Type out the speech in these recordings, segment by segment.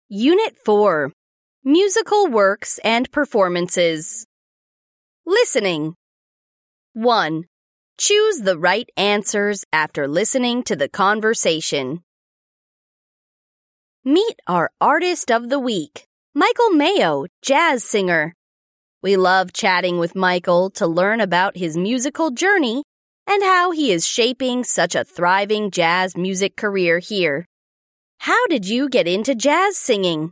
Unit 4. Musical Works and Performances. Listening. 1. Choose the right answers after listening to the conversation. Meet our Artist of the Week, Michael Mayo, jazz singer. We love chatting with Michael to learn about his musical journey and how he is shaping such a thriving jazz music career here. How did you get into jazz singing?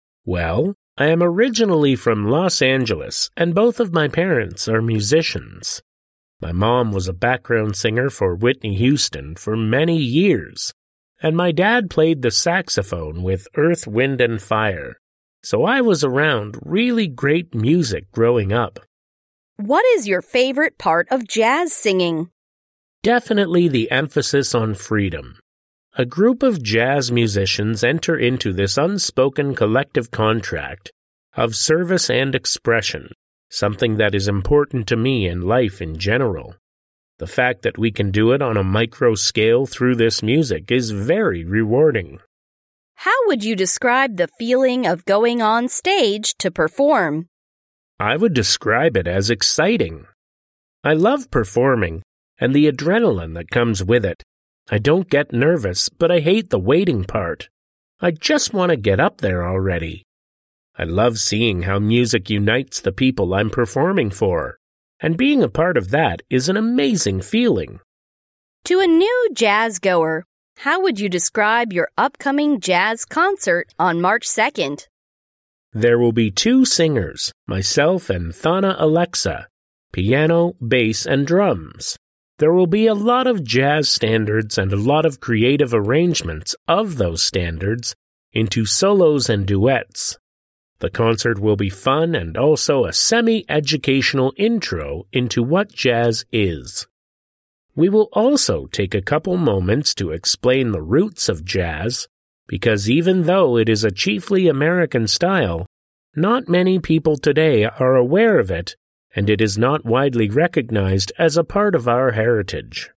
Well, I am originally from Los Angeles, and both of my parents are musicians. My mom was a background singer for Whitney Houston for many years, and my dad played the saxophone with Earth, Wind and Fire, so I was around really great music growing up. What is your favorite part of jazz singing? Definitely the emphasis on freedom. A group of jazz musicians enter into this unspoken collective contract of service and expression, something that is important to me in life in general. The fact that we can do it on a micro scale through this music is very rewarding. How would you describe the feeling of going on stage to perform? I would describe it as exciting. I love performing and the adrenaline that comes with it. I don't get nervous, but I hate the waiting part. I just want to get up there already. I love seeing how music unites the people I'm performing for, and being a part of that is an amazing feeling. To a new jazz goer, how would you describe your upcoming jazz concert on March 2nd? There will be 2 singers, myself and Thana Alexa, piano, bass, and drums. There will be a lot of jazz standards and a lot of creative arrangements of those standards into solos and duets. The concert will be fun and also a semi-educational intro into what jazz is. We will also take a couple moments to explain the roots of jazz, because even though it is a chiefly American style, not many people today are aware of it, and it is not widely recognized as a part of our heritage.